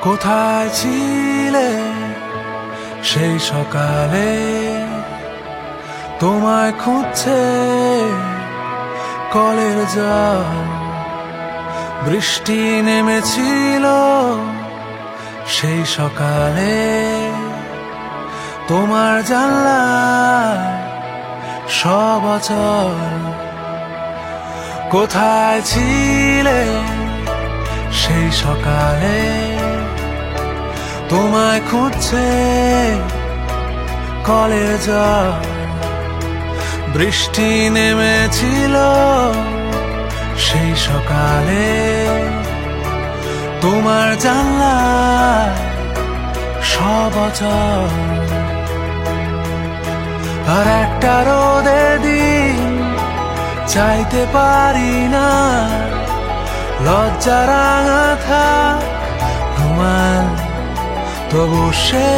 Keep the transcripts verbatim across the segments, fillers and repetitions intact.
কোথায় ছিলে সেই সকালে তোমায় খুঁজছে কলের জল বৃষ্টি নেমেছিল সেই সকালে তোমার জানলায় সব অচল কোথায় ছিলে সেই সকালে তোমায় খুঁজছে কলের জল বৃষ্টি নেমেছিল সেই সকালে তোমার জানলায় সব অচল আর একটা রোদের দিন চাইতে পারি না লজ্জা রাঙা থাক রুমাল তবু সে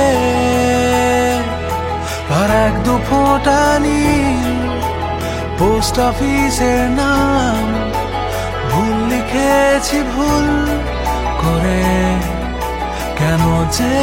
আর এক দু ফোঁটা নীল পোস্ট অফিসের নাম ভুল লিখেছি ভুল করে কেন যে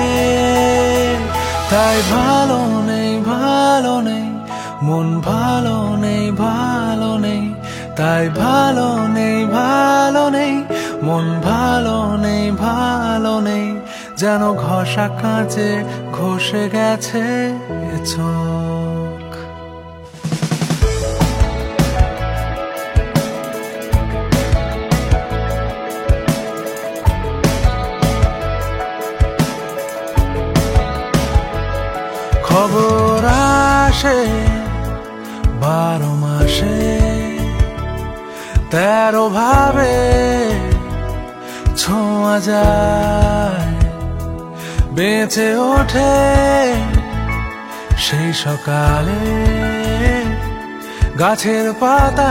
তাই ভালো নেই ভালো নেই মন ভালো নেই ভালো নেই তাই ভালো নেই ভালো নেই মন ভালো নেই ভালো নেই যেন ঘষা কাঁচে ঘষে গেছে চোখ খবর আসে বারো মাসে তেরো ভাবে ছোঁয়া যায় বেঁচে ওঠে সেই সকালে গাছের পাতা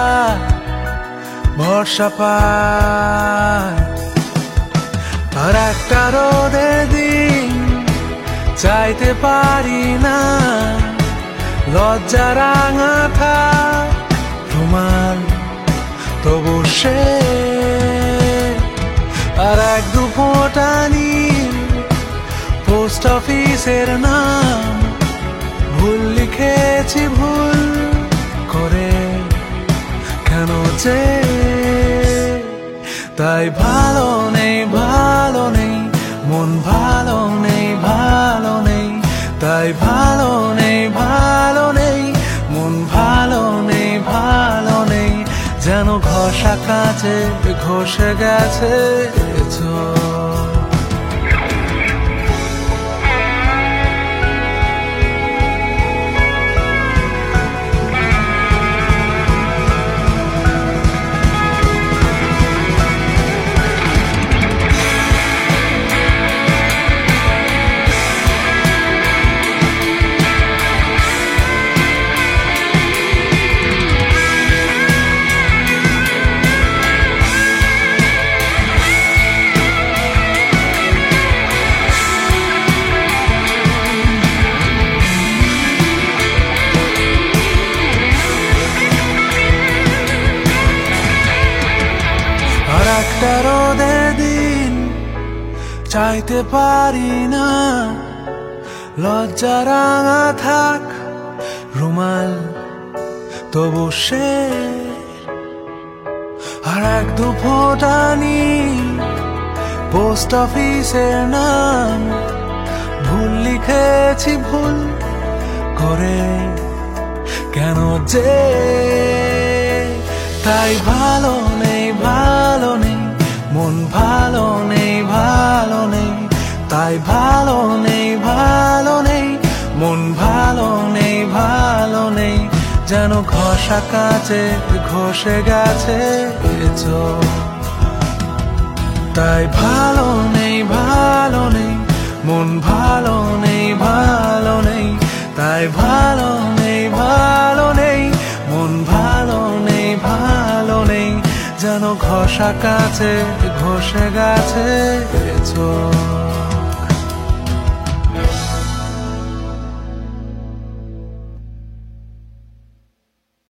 বর্ষা পায় আর একটা রোদের দিন চাইতে পারি না লজ্জা রাঙা থাক রুমাল তবু সে আর এক দু ফোঁটা নীল পোস্ট অফিসের নাম ভুল লিখেছি ভুল করে কেন যে তাই ভালো নেই ভালো নেই মন ভালো নেই ভালো নেই তাই ভালো নেই ভালো নেই মন ভালো নেই ভালো নেই যেন ঘষা কাঁচে ঘষে গেছে চোখ একটা রোদের দিন চাইতে পারি না লজ্জা রাঙা থাক রুমাল তবু সে আর এক দু ফোঁটা নীল পোস্ট অফিসের নাম ভুল লিখেছি ভুল করে কেন যে তাই ভালো নেই ভালো নেই মন ভালো নেই ভালো নেই তাই ভালো নেই ভালো নেই মন ভালো নেই ভালো নেই যেন ঘষা কাঁচে ঘষে গেছে চোখ তাই ভালো নেই ভালো নেই মন ভালো নেই ভালো নেই তাই ভালো নেই ভালো নেই মন ভালো নেই ভালো নেই যেন ঘষা কাঁচে ঘষে গেছে চোখ